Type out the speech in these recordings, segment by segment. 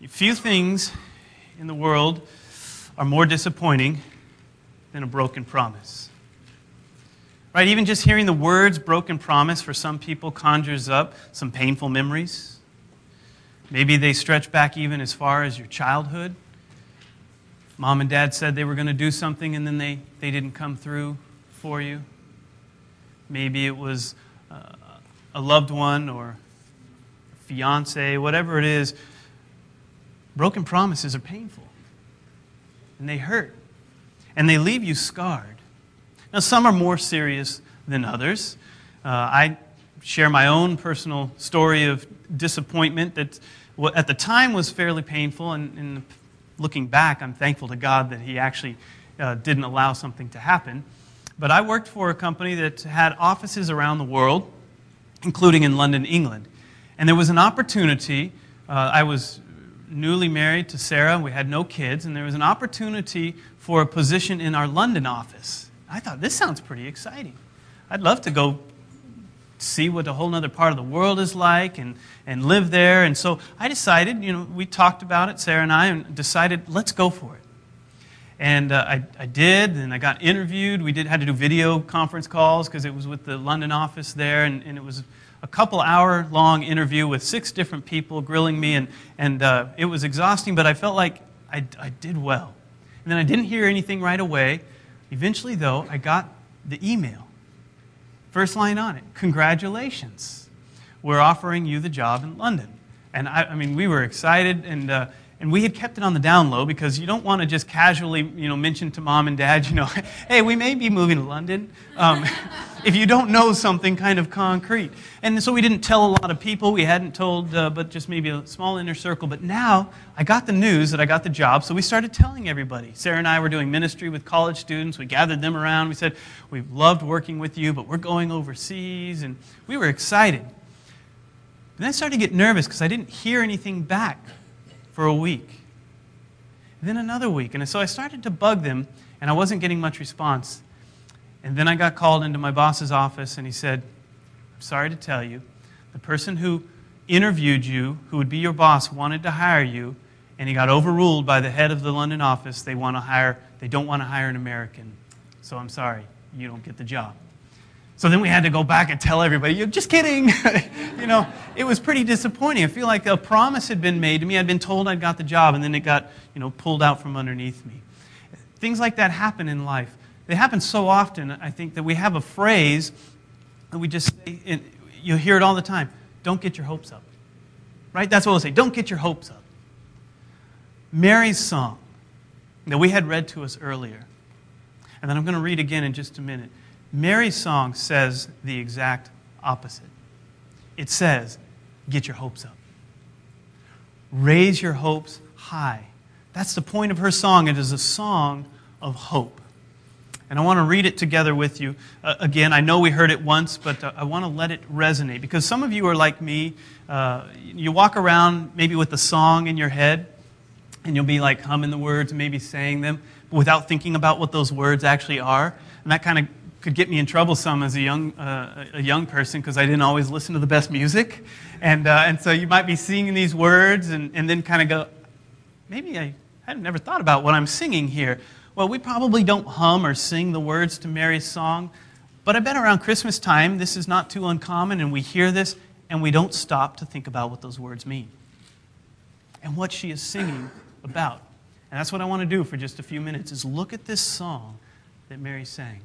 Few things in the world are more disappointing than a broken promise. Right? Even just hearing the words broken promise for some people conjures up some painful memories. Maybe they stretch back even as far as your childhood. Mom and dad said they were going to do something and then they didn't come through for you. Maybe it was a loved one or a fiance, whatever it is. Broken promises are painful. And they hurt. And they leave you scarred. Now, some are more serious than others. I share my own personal story of disappointment that at the time was fairly painful. And looking back, I'm thankful to God that He actually didn't allow something to happen. But I worked for a company that had offices around the world, including in London, England. And there was an opportunity. I was newly married to Sarah. We had no kids. And there was an opportunity for a position in our London office. I thought, this sounds pretty exciting. I'd love to go see what a whole other part of the world is like and live there. And so I decided, we talked about it, Sarah and I, and decided, let's go for it. And I did, and I got interviewed. We had to do video conference calls because it was with the London office there, and it was a couple-hour-long interview with 6 different people grilling me, and it was exhausting, but I felt like I did well. And then I didn't hear anything right away. Eventually, though, I got the email. First line on it, congratulations. We're offering you the job in London. And I mean, we were excited, and we had kept it on the down low because you don't want to just casually, mention to mom and dad, hey, we may be moving to London, if you don't know something kind of concrete. And so we didn't tell a lot of people. We hadn't told, but just maybe a small inner circle. But now I got the news that I got the job, so we started telling everybody. Sarah and I were doing ministry with college students. We gathered them around. We said, we've loved working with you, but we're going overseas. And we were excited. And then I started to get nervous because I didn't hear anything back for a week. And then another week. And so I started to bug them, and I wasn't getting much response. And then I got called into my boss's office, and he said, I'm sorry to tell you, the person who interviewed you, who would be your boss, wanted to hire you, and he got overruled by the head of the London office. They don't want to hire an American. So I'm sorry, you don't get the job. So then we had to go back and tell everybody, you're just kidding. It was pretty disappointing. I feel like a promise had been made to me. I'd been told I'd got the job, and then it got, pulled out from underneath me. Things like that happen in life. They happen so often, I think, that we have a phrase that we just say, and you hear it all the time, don't get your hopes up. Right? That's what we'll say, don't get your hopes up. Mary's song that we had read to us earlier, and then I'm going to read again in just a minute. Mary's song says the exact opposite. It says, get your hopes up. Raise your hopes high. That's the point of her song. It is a song of hope. And I want to read it together with you. Again, I know we heard it once, but I want to let it resonate. Because some of you are like me. You walk around maybe with the song in your head, and you'll be like humming the words, maybe saying them, without thinking about what those words actually are. And that kind of could get me in trouble some as a young person because I didn't always listen to the best music. And so you might be singing these words and then kind of go, maybe I had never thought about what I'm singing here. Well, we probably don't hum or sing the words to Mary's song, but I bet around Christmas time, this is not too uncommon, and we hear this, and we don't stop to think about what those words mean and what she is singing about. And that's what I want to do for just a few minutes, is look at this song that Mary sang.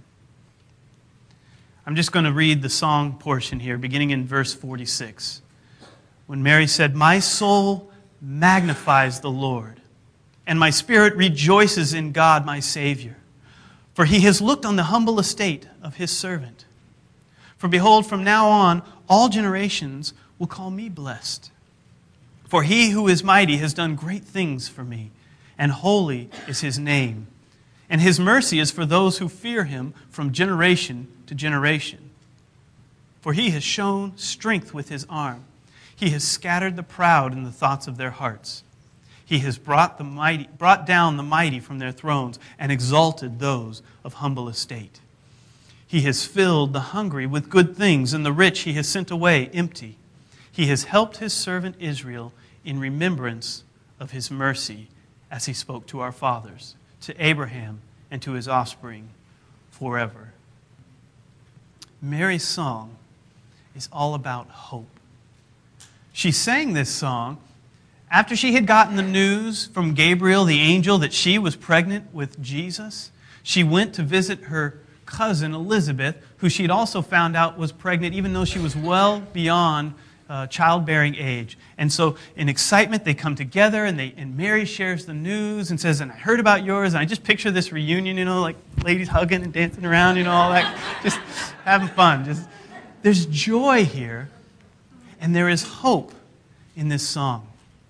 I'm just going to read the song portion here, beginning in verse 46. When Mary said, my soul magnifies the Lord, and my spirit rejoices in God my Savior. For He has looked on the humble estate of His servant. For behold, from now on, all generations will call me blessed. For He who is mighty has done great things for me, and holy is His name. And His mercy is for those who fear Him from generation to generation. For He has shown strength with His arm. He has scattered the proud in the thoughts of their hearts. He has brought down the mighty from their thrones and exalted those of humble estate. He has filled the hungry with good things, and the rich He has sent away empty. He has helped His servant Israel in remembrance of his mercy as he spoke to our fathers, to Abraham and to his offspring forever. Mary's song is all about hope. She sang this song after she had gotten the news from Gabriel, the angel, that she was pregnant with Jesus. She went to visit her cousin Elizabeth, who she had also found out was pregnant, even though she was well beyond childbearing age. And so in excitement, they come together, and Mary shares the news and says, and I heard about yours, and I just picture this reunion, like ladies hugging and dancing around, all that, just having fun. There's joy here, and there is hope in this song.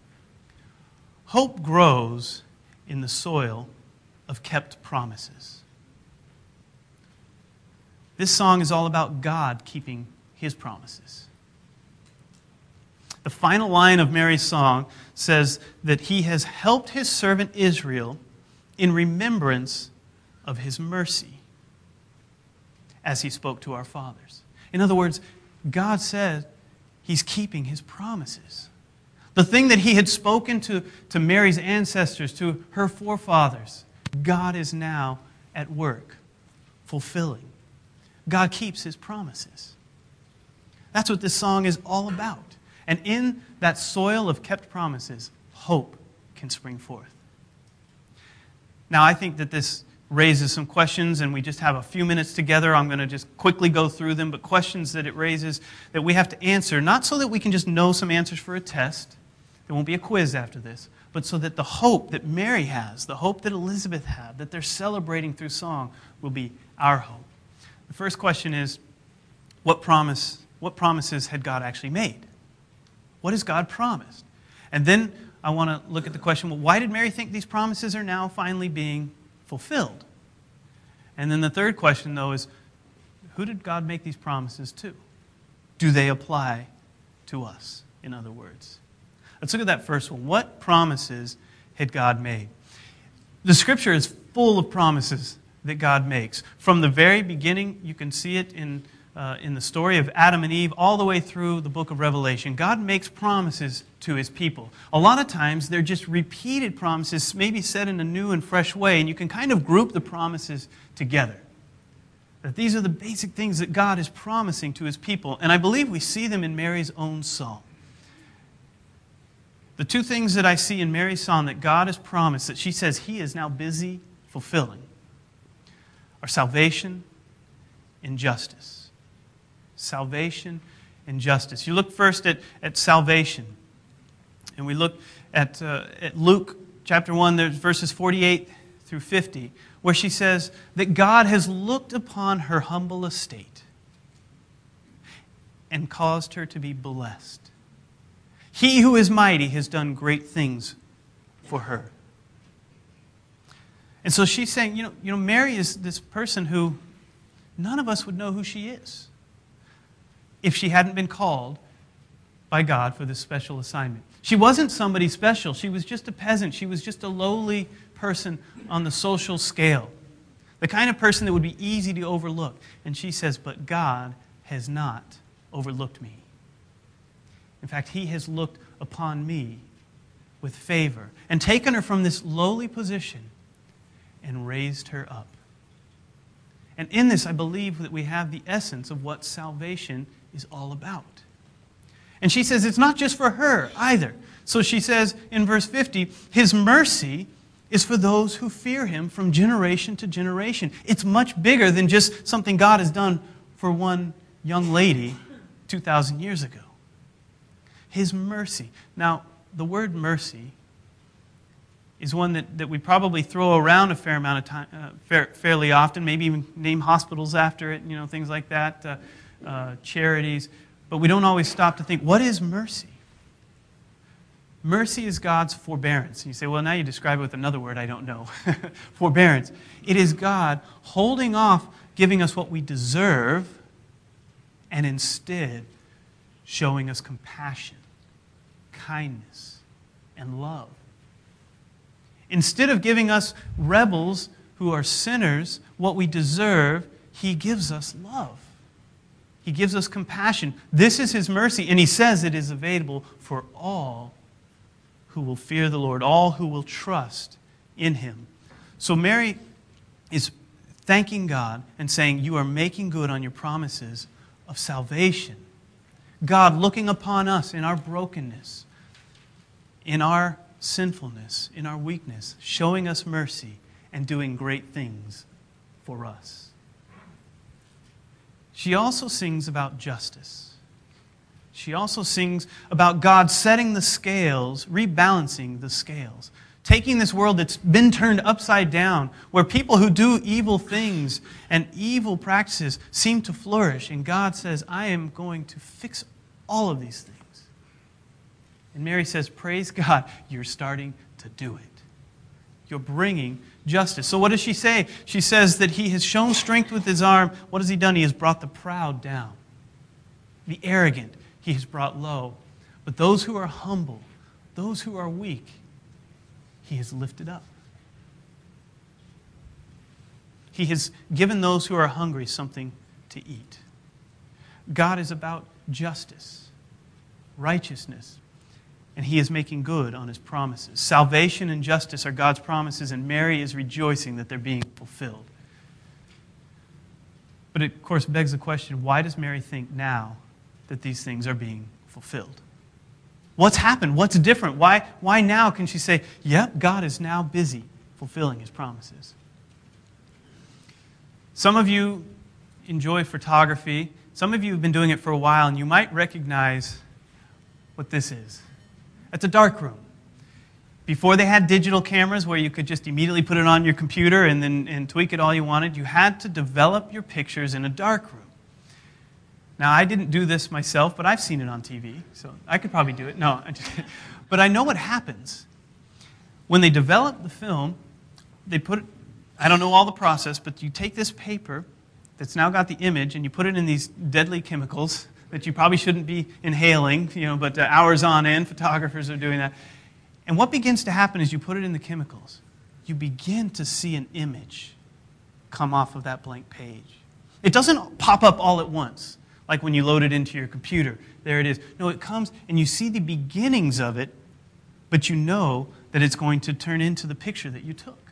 Hope grows in the soil of kept promises. This song is all about God keeping his promises. The final line of Mary's song says that he has helped his servant Israel in remembrance of his mercy as he spoke to our fathers. In other words, God said he's keeping his promises. The thing that he had spoken to Mary's ancestors, to her forefathers, God is now at work fulfilling. God keeps his promises. That's what this song is all about. And in that soil of kept promises, hope can spring forth. Now, I think that this raises some questions, and we just have a few minutes together. I'm going to just quickly go through them, but questions that it raises that we have to answer, not so that we can just know some answers for a test. There won't be a quiz after this, but so that the hope that Mary has, the hope that Elizabeth had, that they're celebrating through song, will be our hope. The first question is, what promises had God actually made? What has God promised? And then I want to look at the question, well, why did Mary think these promises are now finally being fulfilled? And then the third question, though, is, who did God make these promises to? Do they apply to us, in other words? Let's look at that first one. What promises had God made? The Scripture is full of promises that God makes. From the very beginning, you can see it in the story of Adam and Eve, all the way through the book of Revelation. God makes promises to his people. A lot of times, they're just repeated promises, maybe said in a new and fresh way, and you can kind of group the promises together. That these are the basic things that God is promising to his people, and I believe we see them in Mary's own song. The two things that I see in Mary's song that God has promised, that she says he is now busy fulfilling, are salvation and justice. Salvation and justice. You look first at salvation. And we look at Luke chapter 1, there's verses 48 through 50, where she says that God has looked upon her humble estate and caused her to be blessed. He who is mighty has done great things for her. And so she's saying, Mary is this person who none of us would know who she is if she hadn't been called by God for this special assignment. She wasn't somebody special. She was just a peasant. She was just a lowly person on the social scale. The kind of person that would be easy to overlook. And she says, but God has not overlooked me. In fact, he has looked upon me with favor and taken her from this lowly position and raised her up. And in this, I believe that we have the essence of what salvation is all about. And she says it's not just for her either. So she says in verse 50, his mercy is for those who fear him from generation to generation. It's much bigger than just something God has done for one young lady 2,000 years ago. His mercy. Now, the word mercy is one that we probably throw around a fair amount of time, fairly often, maybe even name hospitals after it, things like that, charities. But we don't always stop to think, what is mercy? Mercy is God's forbearance. And you say, well, now you describe it with another word I don't know. Forbearance. It is God holding off giving us what we deserve and instead showing us compassion, kindness, and love. Instead of giving us rebels who are sinners what we deserve, he gives us love. He gives us compassion. This is his mercy, and he says it is available for all who will fear the Lord, all who will trust in him. So Mary is thanking God and saying, you are making good on your promises of salvation. God looking upon us in our brokenness, in our sinfulness, in our weakness, showing us mercy and doing great things for us. She also sings about justice. She also sings about God setting the scales, rebalancing the scales, taking this world that's been turned upside down, where people who do evil things and evil practices seem to flourish. And God says, I am going to fix all of these things. And Mary says, praise God, you're starting to do it. You're bringing justice. So what does she say? She says that he has shown strength with his arm. What has he done? He has brought the proud down. The arrogant he has brought low. But those who are humble, those who are weak, he has lifted up. He has given those who are hungry something to eat. God is about justice, righteousness, and he is making good on his promises. Salvation and justice are God's promises, and Mary is rejoicing that they're being fulfilled. But it, of course, begs the question, why does Mary think now that these things are being fulfilled? What's happened? What's different? Why now can she say, yep, God is now busy fulfilling his promises? Some of you enjoy photography. Some of you have been doing it for a while, and you might recognize what this is. It's a darkroom. Before they had digital cameras where you could just immediately put it on your computer and tweak it all you wanted, you had to develop your pictures in a darkroom. Now, I didn't do this myself, but I've seen it on TV, so I could probably do it. No, but I know what happens. When they develop the film, they put it, I don't know all the process, but you take this paper that's now got the image and you put it in these deadly chemicals that you probably shouldn't be inhaling, but hours on end, photographers are doing that. And what begins to happen is you put it in the chemicals. You begin to see an image come off of that blank page. It doesn't pop up all at once, like when you load it into your computer. There it is. No, it comes and you see the beginnings of it, but you know that it's going to turn into the picture that you took.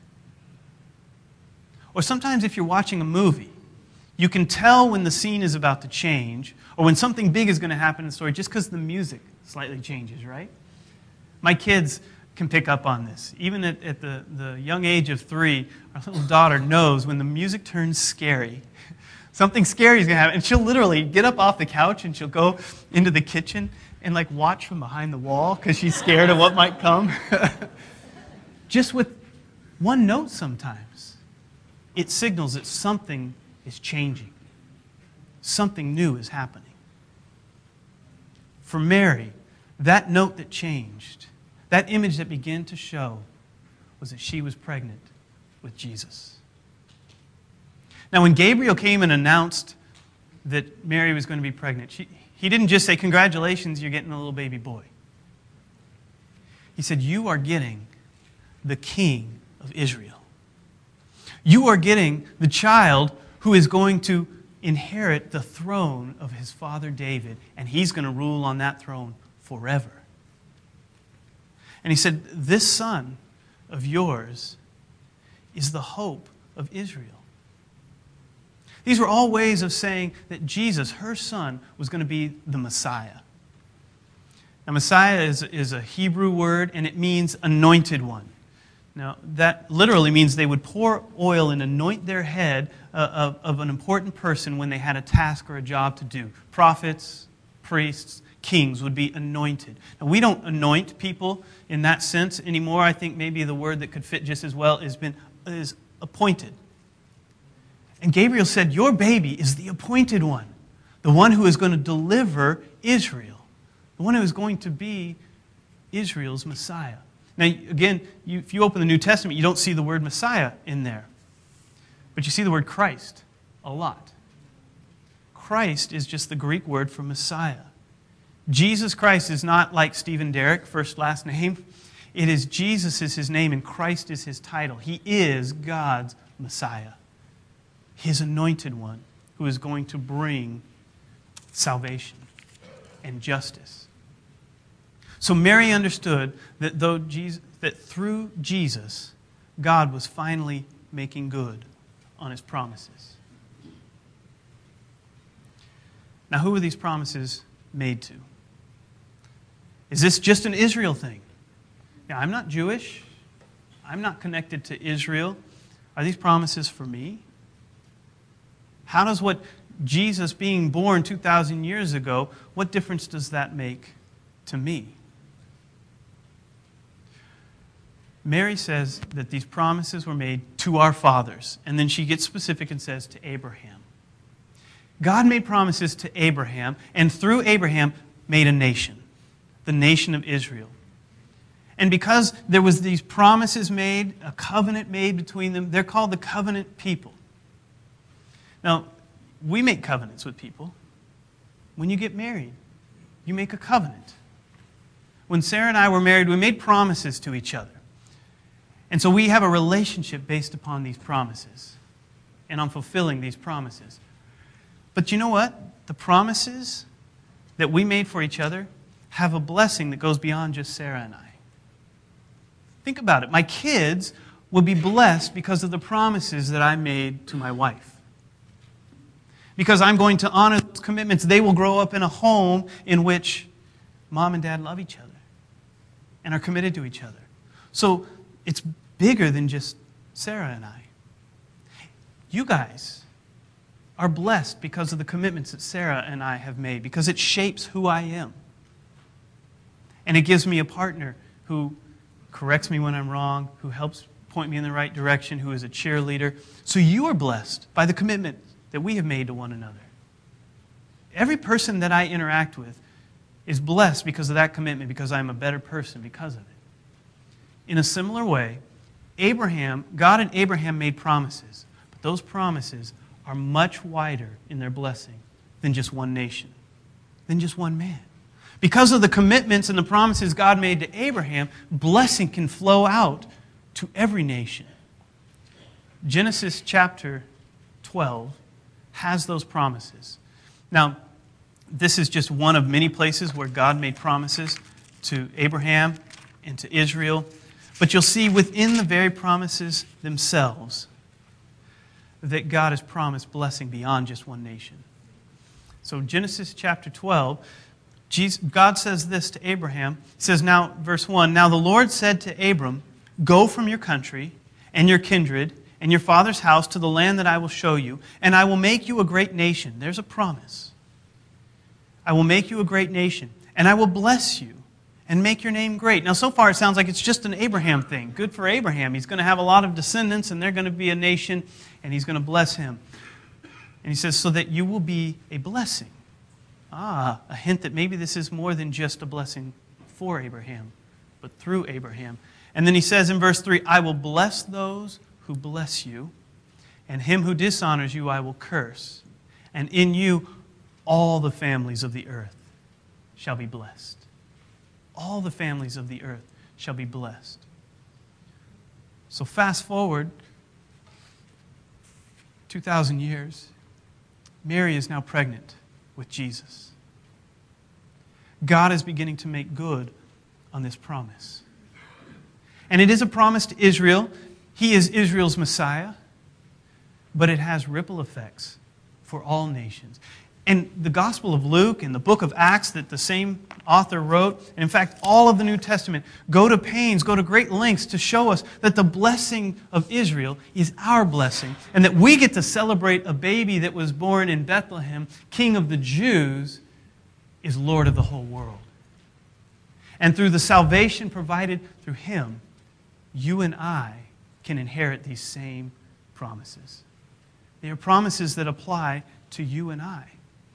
Or sometimes if you're watching a movie, you can tell when the scene is about to change or when something big is going to happen in the story just because the music slightly changes, right? My kids can pick up on this. Even at the young age of 3, our little daughter knows when the music turns scary, something scary is going to happen. And she'll literally get up off the couch and she'll go into the kitchen and watch from behind the wall because she's scared of what might come. Just with one note sometimes, it signals that something is changing. Something new is happening. For Mary, that note that changed, that image that began to show, was that she was pregnant with Jesus. Now, when Gabriel came and announced that Mary was going to be pregnant, he didn't just say, congratulations, you're getting a little baby boy. He said, you are getting the King of Israel. You are getting the child who is going to inherit the throne of his father David, and he's going to rule on that throne forever. And he said, this son of yours is the hope of Israel. These were all ways of saying that Jesus, her son, was going to be the Messiah. Now, Messiah is a Hebrew word, and it means anointed one. Now, that literally means they would pour oil and anoint their head of an important person when they had a task or a job to do. Prophets, priests, kings would be anointed. Now, we don't anoint people in that sense anymore. I think maybe the word that could fit just as well is appointed. And Gabriel said, your baby is the appointed one, the one who is going to deliver Israel, the one who is going to be Israel's Messiah. Now, again, if you open the New Testament, you don't see the word Messiah in there. But you see the word Christ a lot. Christ is just the Greek word for Messiah. Jesus Christ is not like Stephen Derrick, first, last name. It is Jesus is his name and Christ is his title. He is God's Messiah, his anointed one who is going to bring salvation and justice. So Mary understood that that through Jesus, God was finally making good on his promises. Now, who were these promises made to? Is this just an Israel thing? Now, I'm not Jewish. I'm not connected to Israel. Are these promises for me? How does what Jesus being born 2,000 years ago, what difference does that make to me? Mary says that these promises were made to our fathers. And then she gets specific and says to Abraham. God made promises to Abraham, and through Abraham made a nation, the nation of Israel. And because there was these promises made, a covenant made between them, they're called the covenant people. Now, we make covenants with people. When you get married, you make a covenant. When Sarah and I were married, we made promises to each other. And so we have a relationship based upon these promises and on fulfilling these promises. But you know what? The promises that we made for each other have a blessing that goes beyond just Sarah and I. Think about it. My kids will be blessed because of the promises that I made to my wife. Because I'm going to honor those commitments. They will grow up in a home in which mom and dad love each other and are committed to each other. So it's bigger than just Sarah and I. You guys are blessed because of the commitments that Sarah and I have made, because it shapes who I am. And it gives me a partner who corrects me when I'm wrong, who helps point me in the right direction, who is a cheerleader. So you are blessed by the commitment that we have made to one another. Every person that I interact with is blessed because of that commitment, because I'm a better person because of it. In a similar way, God and Abraham made promises, but those promises are much wider in their blessing than just one nation, than just one man. Because of the commitments and the promises God made to Abraham, blessing can flow out to every nation. Genesis chapter 12 has those promises. Now, this is just one of many places where God made promises to Abraham and to Israel. But you'll see within the very promises themselves that God has promised blessing beyond just one nation. So Genesis chapter 12, God says this to Abraham. He says, now, verse 1, now the Lord said to Abram, go from your country and your kindred and your father's house to the land that I will show you, and I will make you a great nation. There's a promise. I will make you a great nation, and I will bless you and make your name great. Now, so far it sounds like it's just an Abraham thing. Good for Abraham. He's going to have a lot of descendants, and they're going to be a nation, and he's going to bless him. And he says, so that you will be a blessing. A hint that maybe this is more than just a blessing for Abraham, but through Abraham. And then he says in verse 3, I will bless those who bless you, and him who dishonors you I will curse. And in you all the families of the earth shall be blessed. All the families of the earth shall be blessed. So fast forward 2,000 years, Mary is now pregnant with Jesus. God is beginning to make good on this promise. And it is a promise to Israel. He is Israel's Messiah, but it has ripple effects for all nations. And the Gospel of Luke and the book of Acts that the same author wrote, and in fact all of the New Testament, go to great lengths to show us that the blessing of Israel is our blessing, and that we get to celebrate a baby that was born in Bethlehem, King of the Jews, is Lord of the whole world. And through the salvation provided through Him, you and I can inherit these same promises. They are promises that apply to you and I.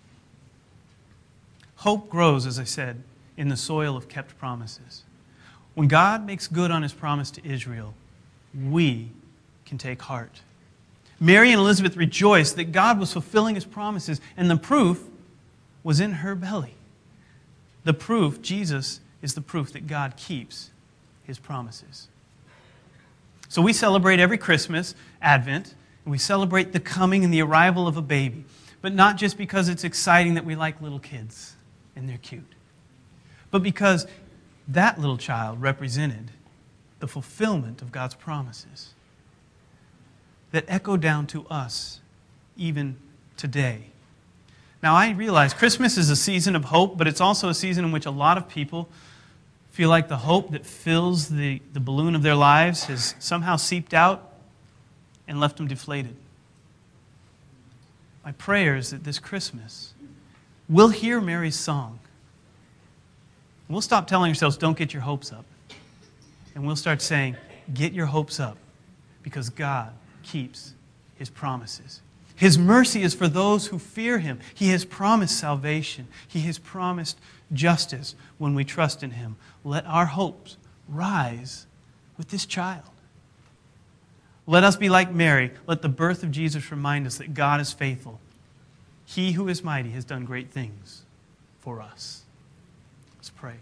Hope grows, as I said, in the soil of kept promises. When God makes good on His promise to Israel, we can take heart. Mary and Elizabeth rejoiced that God was fulfilling His promises, and the proof was in her belly. The proof, Jesus, is the proof that God keeps His promises. So we celebrate every Christmas, Advent, and we celebrate the coming and the arrival of a baby. But not just because it's exciting that we like little kids and they're cute, but because That little child represented the fulfillment of God's promises that echo down to us even today. Now, I realize Christmas is a season of hope, but it's also a season in which a lot of people feel like the hope that fills the balloon of their lives has somehow seeped out and left them deflated. My prayer is that this Christmas, we'll hear Mary's song. We'll stop telling ourselves, don't get your hopes up. And we'll start saying, get your hopes up, because God keeps His promises. His mercy is for those who fear Him. He has promised salvation. He has promised justice when we trust in Him. Let our hopes rise with this child. Let us be like Mary. Let the birth of Jesus remind us that God is faithful. He who is mighty has done great things for us. Let's pray.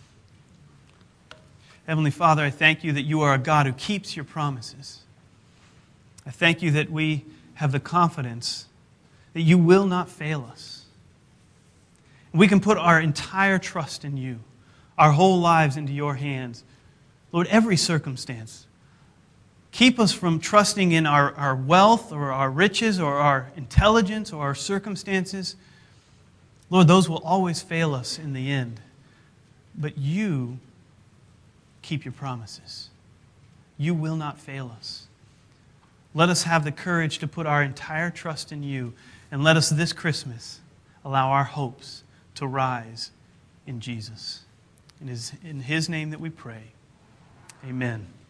Heavenly Father, I thank you that you are a God who keeps your promises. I thank you that we have the confidence that you will not fail us. We can put our entire trust in you, our whole lives into your hands. Lord, every circumstance. Keep us from trusting in our wealth or our riches or our intelligence or our circumstances. Lord, those will always fail us in the end. But you keep your promises. You will not fail us. Let us have the courage to put our entire trust in you, and let us this Christmas allow our hopes to rise in Jesus. It is in His name that we pray. Amen.